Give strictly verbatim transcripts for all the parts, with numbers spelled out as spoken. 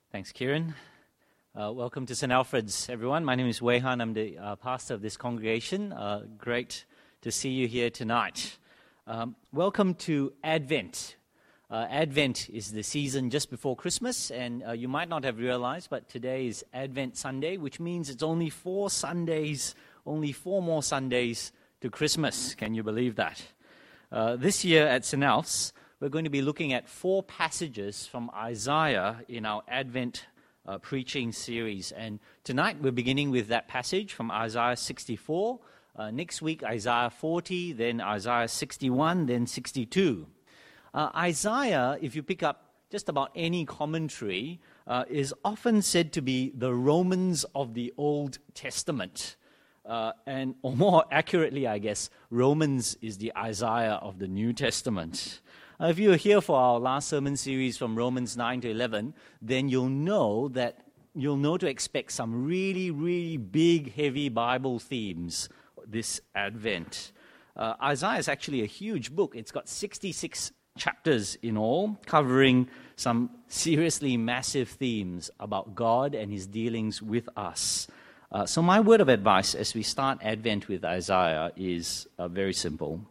Thanks, Kieran. Uh, welcome to Saint Alfred's, everyone. My name is Wei Han. I'm the uh, pastor of this congregation. Uh, great to see you here tonight. Um, welcome to Advent. Uh, Advent is the season just before Christmas, and uh, you might not have realized, but today is Advent Sunday, which means it's only four Sundays, only four more Sundays to Christmas. Can you believe that? Uh, this year at Saint Alf's, we're going to be looking at four passages from Isaiah in our Advent uh, preaching series. And tonight we're beginning with that passage from Isaiah sixty-four. Uh, next week, Isaiah forty, then Isaiah sixty-one, then sixty-two. Uh, Isaiah, if you pick up just about any commentary, uh, is often said to be the Romans of the Old Testament. Uh, and or more accurately, I guess, Romans is the Isaiah of the New Testament. Uh, if you were here for our last sermon series from Romans nine to eleven, then you'll know that you'll know to expect some really, really big, heavy Bible themes this Advent. Uh, Isaiah is actually a huge book. It's got sixty-six chapters in all, covering some seriously massive themes about God and his dealings with us. Uh, so my word of advice as we start Advent with Isaiah is uh, very simple.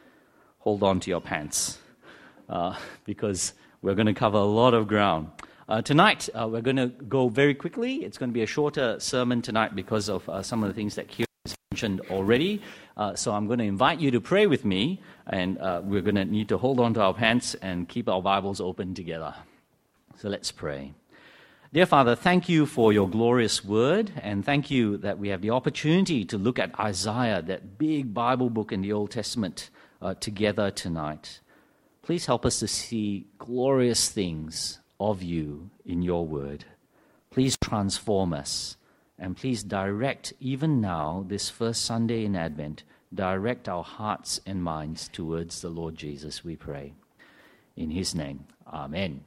Hold on to your pants. Uh, because we're going to cover a lot of ground. Uh, tonight, uh, we're going to go very quickly. It's going to be a shorter sermon tonight because of uh, some of the things that Kieran has mentioned already. Uh, so I'm going to invite you to pray with me, and uh, we're going to need to hold on to our pants and keep our Bibles open together. So let's pray. Dear Father, thank you for your glorious word, and thank you that we have the opportunity to look at Isaiah, that big Bible book in the Old Testament, uh, together tonight. Please help us to see glorious things of you in your word. Please transform us, and please direct, even now, this first Sunday in Advent, direct our hearts and minds towards the Lord Jesus, we pray. In his name, amen.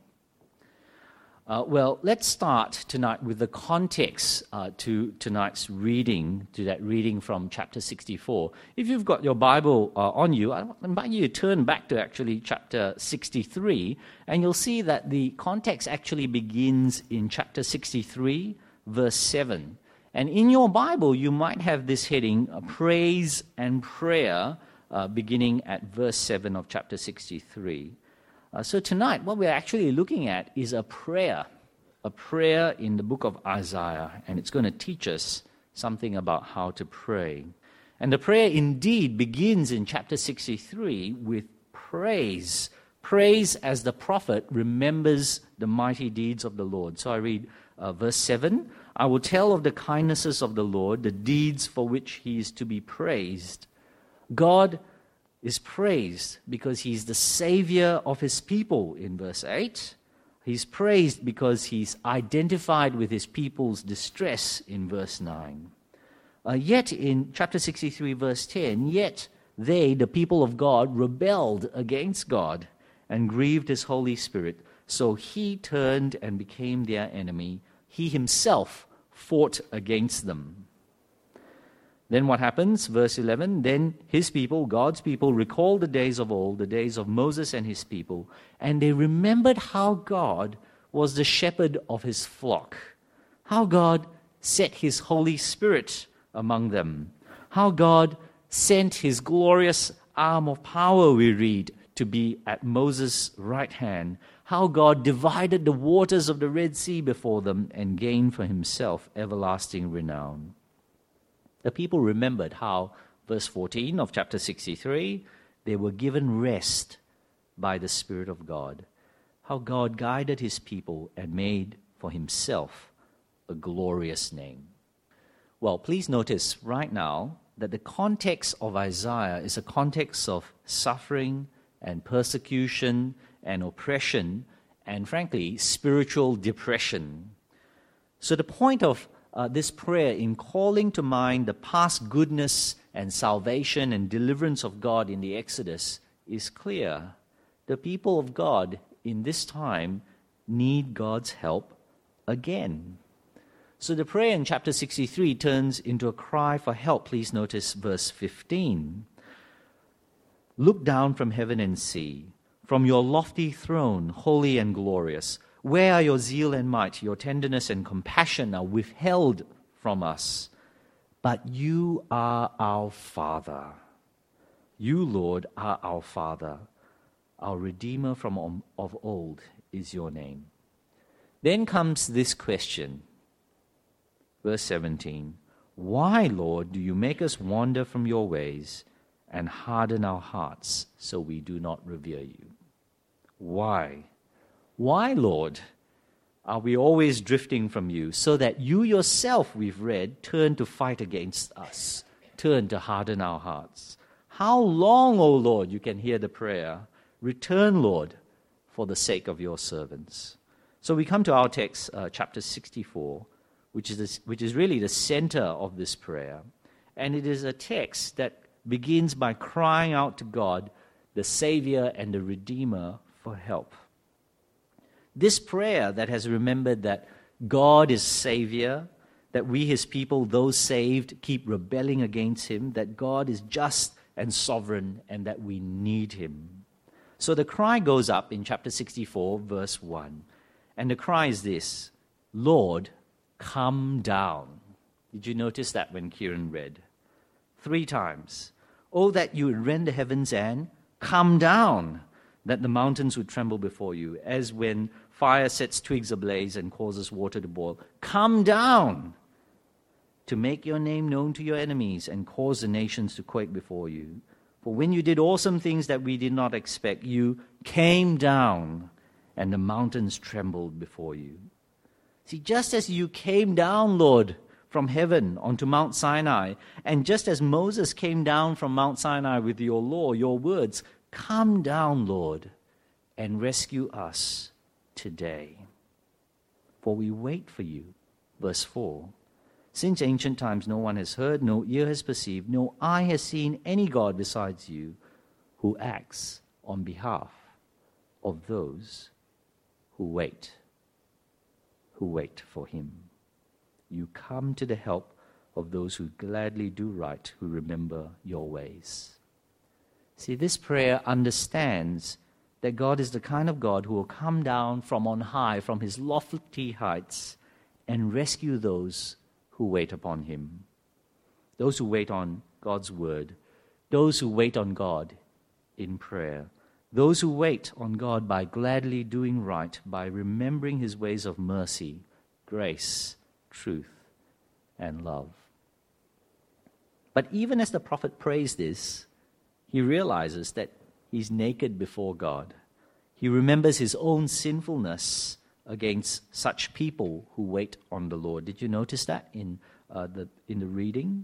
Uh, well, let's start tonight with the context uh, to tonight's reading, to that reading from chapter sixty-four. If you've got your Bible uh, on you, I invite you to turn back to actually chapter sixty-three, and you'll see that the context actually begins in chapter sixty-three, verse seven. And in your Bible, you might have this heading, uh, Praise and Prayer, uh, beginning at verse seven of chapter sixty-three. Uh, so tonight, what we're actually looking at is a prayer, a prayer in the book of Isaiah, and it's going to teach us something about how to pray. And the prayer indeed begins in chapter sixty-three with praise, praise as the prophet remembers the mighty deeds of the Lord. So I read uh, verse seven, I will tell of the kindnesses of the Lord, the deeds for which he is to be praised. God is praised because he's the savior of his people in verse eight. He's praised because he's identified with his people's distress in verse nine. Uh, yet in chapter sixty-three, verse ten, yet they, the people of God, rebelled against God and grieved his Holy Spirit. So he turned and became their enemy. He himself fought against them. Then what happens? Verse eleven, then his people, God's people, recalled the days of old, the days of Moses and his people, and they remembered how God was the shepherd of his flock, how God set his Holy Spirit among them, how God sent his glorious arm of power, we read, to be at Moses' right hand, how God divided the waters of the Red Sea before them and gained for himself everlasting renown. The people remembered how, verse fourteen of chapter sixty-three, they were given rest by the Spirit of God. How God guided his people and made for himself a glorious name. Well, please notice right now that the context of Isaiah is a context of suffering and persecution and oppression and, frankly, spiritual depression. So the point of Uh, this prayer in calling to mind the past goodness and salvation and deliverance of God in the Exodus is clear. The people of God in this time need God's help again. So the prayer in chapter sixty-three turns into a cry for help. Please notice verse fifteen. Look down from heaven and see, from your lofty throne, holy and glorious, Where are your zeal and might? Your tenderness and compassion are withheld from us. But you are our Father. You, Lord, are our Father. Our Redeemer from of old is your name. Then comes this question. Verse seventeen. Why, Lord, do you make us wander from your ways and harden our hearts so we do not revere you? Why? Why, Lord, are we always drifting from you so that you yourself, we've read, turn to fight against us, turn to harden our hearts? How long, O Lord, you can hear the prayer, return, Lord, for the sake of your servants. So we come to our text, uh, chapter sixty-four, which is, this, which is really the center of this prayer. And it is a text that begins by crying out to God, the Savior and the Redeemer, for help. This prayer that has remembered that God is Savior, that we, his people, those saved, keep rebelling against him, that God is just and sovereign, and that we need him. So the cry goes up in chapter sixty-four, verse one. And the cry is this, Lord, come down. Did you notice that when Kieran read? Three times. Oh, that you would rend the heavens and come down, that the mountains would tremble before you, as when fire sets twigs ablaze and causes water to boil. Come down to make your name known to your enemies and cause the nations to quake before you. For when you did awesome things that we did not expect, you came down and the mountains trembled before you. See, just as you came down, Lord, from heaven onto Mount Sinai, and just as Moses came down from Mount Sinai with your law, your words, come down, Lord, and rescue us today. For we wait for you. Verse four. Since ancient times no one has heard, no ear has perceived, no eye has seen any God besides you who acts on behalf of those who wait, who wait for him. You come to the help of those who gladly do right, who remember your ways. See, this prayer understands that God is the kind of God who will come down from on high, from his lofty heights, and rescue those who wait upon him. Those who wait on God's word. Those who wait on God in prayer. Those who wait on God by gladly doing right, by remembering his ways of mercy, grace, truth, and love. But even as the prophet prays this, he realizes that he's naked before God. He remembers his own sinfulness against such people who wait on the Lord. Did you notice that in uh, the in the reading?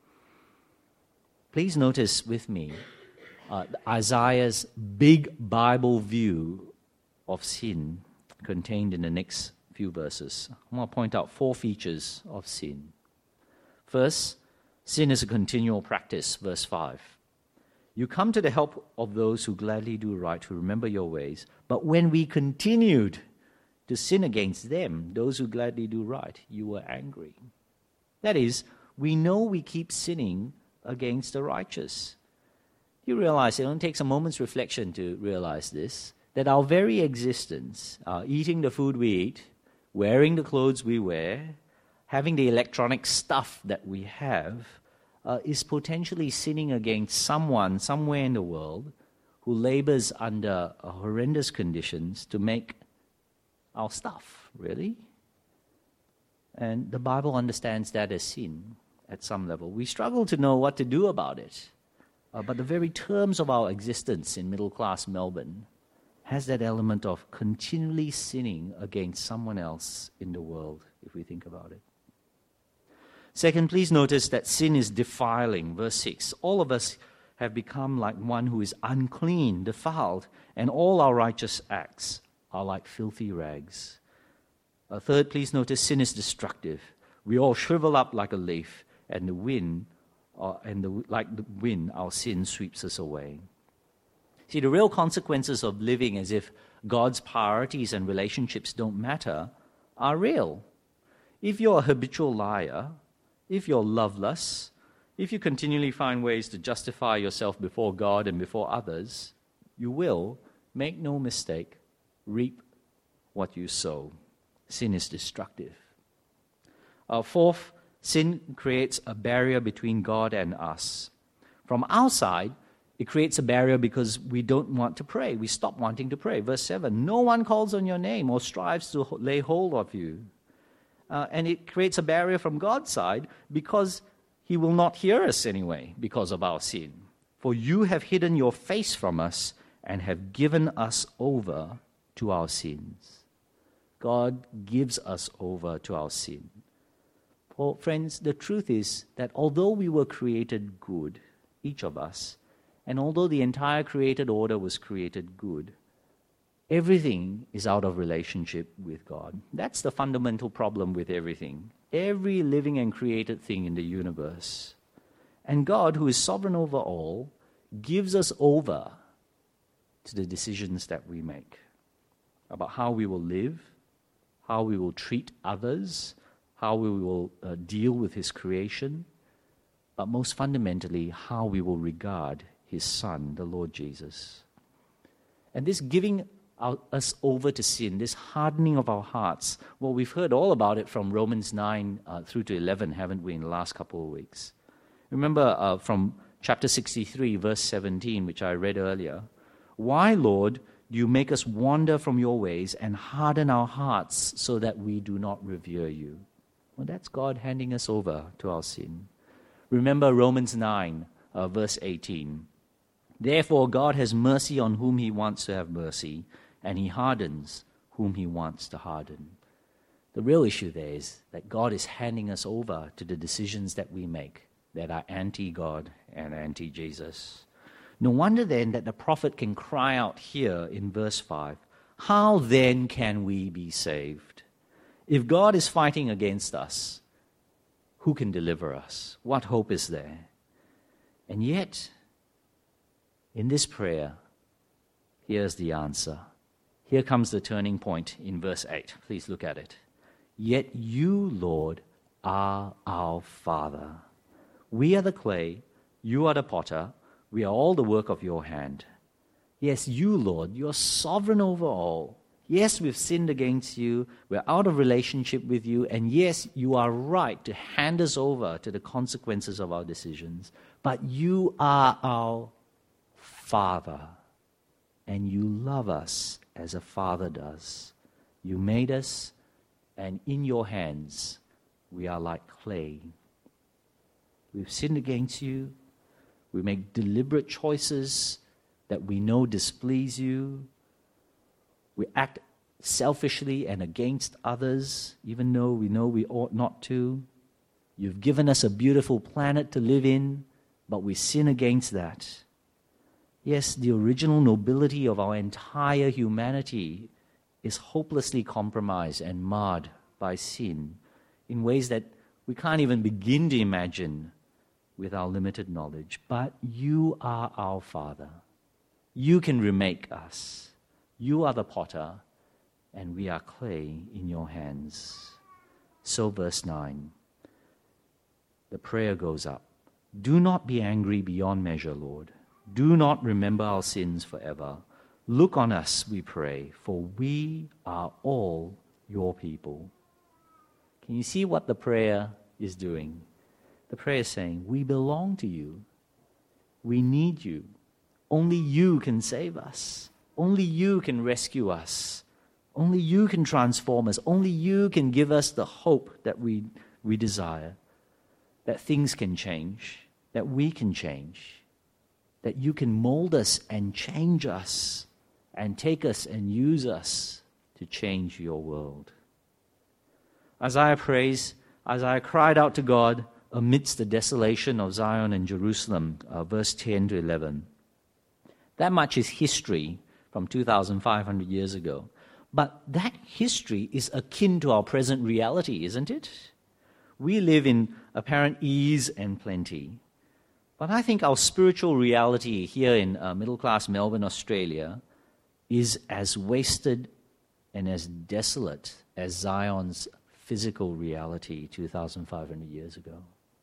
Please notice with me uh, Isaiah's big Bible view of sin contained in the next few verses. I want to point out four features of sin. First, sin is a continual practice, verse five. You come to the help of those who gladly do right, who remember your ways. But when we continued to sin against them, those who gladly do right, you were angry. That is, we know we keep sinning against the righteous. You realize, it only takes a moment's reflection to realize this, that our very existence, uh, eating the food we eat, wearing the clothes we wear, having the electronic stuff that we have, uh, is potentially sinning against someone somewhere in the world who labors under uh, horrendous conditions to make our stuff, really. And the Bible understands that as sin at some level. We struggle to know what to do about it. Uh, but the very terms of our existence in middle-class Melbourne has that element of continually sinning against someone else in the world, if we think about it. Second, please notice that sin is defiling. Verse six, all of us have become like one who is unclean, defiled, and all our righteous acts are like filthy rags. Uh, third, please notice sin is destructive. We all shrivel up like a leaf, and the wind, uh, and the, like the wind, our sin sweeps us away. See, the real consequences of living as if God's priorities and relationships don't matter are real. If you're a habitual liar, if you're loveless, if you continually find ways to justify yourself before God and before others, you will, make no mistake, reap what you sow. Sin is destructive. Uh, fourth, sin creates a barrier between God and us. From our side, it creates a barrier because we don't want to pray. We stop wanting to pray. Verse seven, no one calls on your name or strives to lay hold of you. Uh, and it creates a barrier from God's side because he will not hear us anyway because of our sin. For you have hidden your face from us and have given us over to our sins. God gives us over to our sin. For friends, the truth is that although we were created good, each of us, and although the entire created order was created good, everything is out of relationship with God. That's the fundamental problem with everything. Every living and created thing in the universe. And God, who is sovereign over all, gives us over to the decisions that we make about how we will live, how we will treat others, how we will uh, deal with his creation, but most fundamentally, how we will regard his Son, the Lord Jesus. And this giving our, us over to sin, this hardening of our hearts, well, we've heard all about it from Romans nine uh, through to eleven, haven't we, in the last couple of weeks? Remember uh, from chapter sixty-three, verse seventeen, which I read earlier, why, Lord, do you make us wander from your ways and harden our hearts so that we do not revere you? Well, that's God handing us over to our sin. Remember Romans nine, uh, verse eighteen. Therefore, God has mercy on whom he wants to have mercy, and he hardens whom he wants to harden. The real issue there is that God is handing us over to the decisions that we make that are anti-God and anti-Jesus. No wonder then that the prophet can cry out here in verse five, how then can we be saved? If God is fighting against us, who can deliver us? What hope is there? And yet, in this prayer, here's the answer. Here comes the turning point in verse eight. Please look at it. Yet you, Lord, are our Father. We are the clay, you are the potter, we are all the work of your hand. Yes, you, Lord, you're sovereign over all. Yes, we've sinned against you, we're out of relationship with you, and yes, you are right to hand us over to the consequences of our decisions. But you are our Father, and you love us as a father does. You made us, and in your hands we are like clay. We've sinned against you. We make deliberate choices that we know displease you. We act selfishly and against others, even though we know we ought not to. You've given us a beautiful planet to live in, but we sin against that. Yes, the original nobility of our entire humanity is hopelessly compromised and marred by sin in ways that we can't even begin to imagine with our limited knowledge. But you are our Father. You can remake us. You are the potter, and we are clay in your hands. So verse nine, the prayer goes up. Do not be angry beyond measure, Lord. Do not remember our sins forever. Look on us, we pray, for we are all your people. Can you see what the prayer is doing? The prayer is saying, we belong to you. We need you. Only you can save us. Only you can rescue us. Only you can transform us. Only you can give us the hope that we, we desire, that things can change, that we can change, that you can mold us and change us and take us and use us to change your world. Isaiah prays, Isaiah cried out to God amidst the desolation of Zion and Jerusalem, uh, verse ten to eleven. That much is history from two thousand five hundred years ago. But that history is akin to our present reality, isn't it? We live in apparent ease and plenty. But I think our spiritual reality here in uh, middle-class Melbourne, Australia, is as wasted and as desolate as Zion's physical reality two thousand five hundred years ago.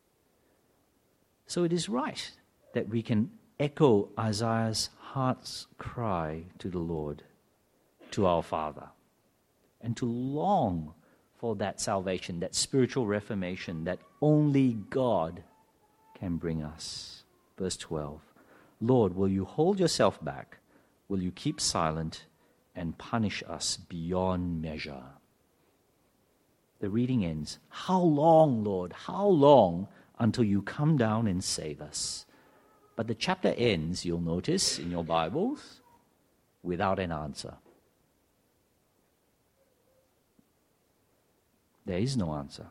So it is right that we can echo Isaiah's heart's cry to the Lord, to our Father. and to long for that salvation, that spiritual reformation that only God can bring us. Verse twelve, Lord, will you hold yourself back? Will you keep silent and punish us beyond measure? The reading ends, how long, Lord, how long until you come down and save us? But the chapter ends, you'll notice in your Bibles, without an answer. There is no answer.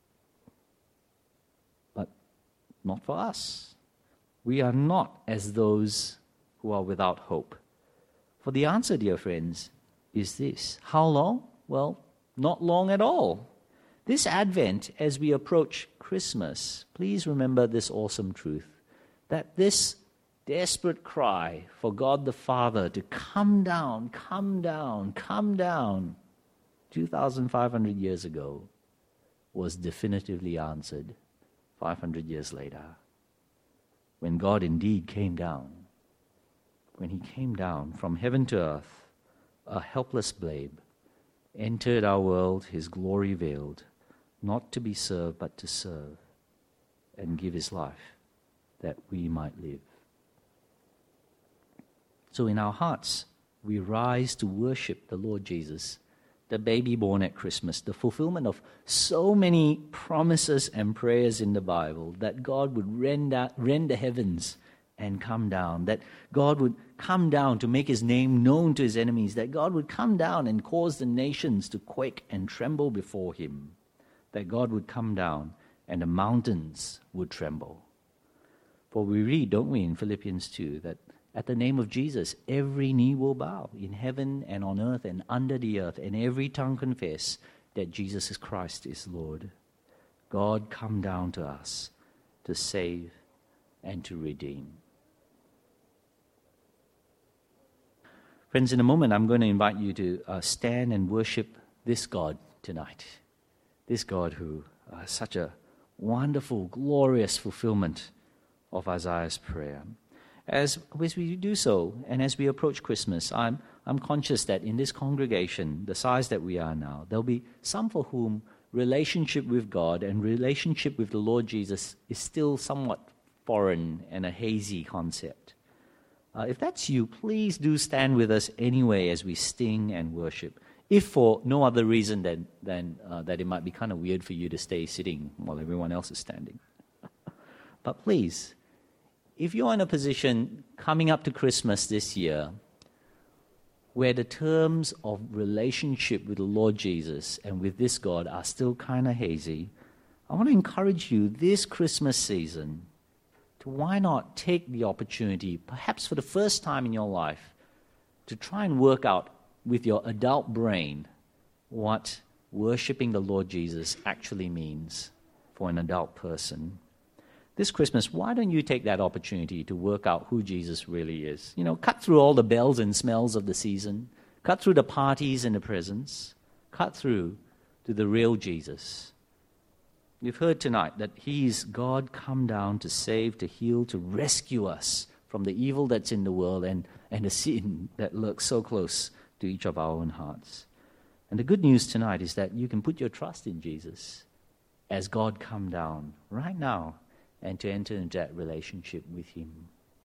But not for us. We are not as those who are without hope. For the answer, dear friends, is this. How long? Well, not long at all. This Advent, as we approach Christmas, please remember this awesome truth, that this desperate cry for God the Father to come down, come down, come down, two thousand five hundred years ago, was definitively answered five hundred years later, when God indeed came down. When he came down from heaven to earth, a helpless babe, entered our world, his glory veiled, not to be served but to serve, and give his life that we might live. So in our hearts, we rise to worship the Lord Jesus, the baby born at Christmas, the fulfillment of so many promises and prayers in the Bible, that God would rend, out, rend the heavens and come down, that God would come down to make his name known to his enemies, that God would come down and cause the nations to quake and tremble before him, that God would come down and the mountains would tremble. For we read, don't we, in Philippians two, that at the name of Jesus, every knee will bow in heaven and on earth and under the earth, and every tongue confess that Jesus Christ is Lord. God come down to us to save and to redeem. Friends, in a moment, I'm going to invite you to uh, stand and worship this God tonight. This God who is uh, such a wonderful, glorious fulfillment of Isaiah's prayer. As, as we do so, and as we approach Christmas, I'm, I'm conscious that in this congregation, the size that we are now, there'll be some for whom relationship with God and relationship with the Lord Jesus is still somewhat foreign and a hazy concept. Uh, if that's you, please do stand with us anyway as we sing and worship, if for no other reason than, than uh, that it might be kind of weird for you to stay sitting while everyone else is standing. But please, if you're in a position coming up to Christmas this year where the terms of relationship with the Lord Jesus and with this God are still kind of hazy, I want to encourage you this Christmas season to why not take the opportunity, perhaps for the first time in your life, to try and work out with your adult brain what worshiping the Lord Jesus actually means for an adult person. This Christmas, why don't you take that opportunity to work out who Jesus really is? You know, cut through all the bells and smells of the season, cut through the parties and the presents, cut through to the real Jesus. We've heard tonight that he's God come down to save, to heal, to rescue us from the evil that's in the world and, and the sin that lurks so close to each of our own hearts. And the good news tonight is that you can put your trust in Jesus as God come down right now and to enter into that relationship with him.